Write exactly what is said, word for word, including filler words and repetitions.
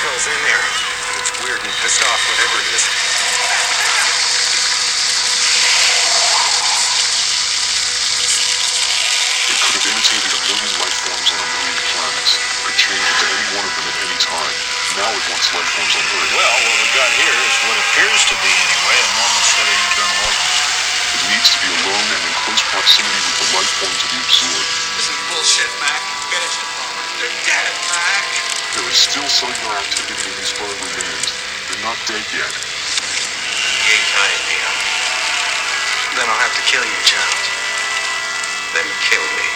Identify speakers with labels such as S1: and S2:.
S1: hell's in there? It's weird and pissed off, whatever it is.
S2: It could have imitated a million life forms on a million planets. Could change into any one of them at any time. Now it wants life forms on Earth.
S3: Well, what we got here is what appears to be, anyway, a normal study internal organism.
S2: It needs to be alone and in close proximity with the life form to be absorbed.
S1: This is bullshit, Mac. Finish it, Palmer. They're dead, Mac.
S2: There is still cellular activity in these burned remains. They're not dead yet.
S1: You ain't tying me up. Then I'll have to kill you, Charles. Then kill me.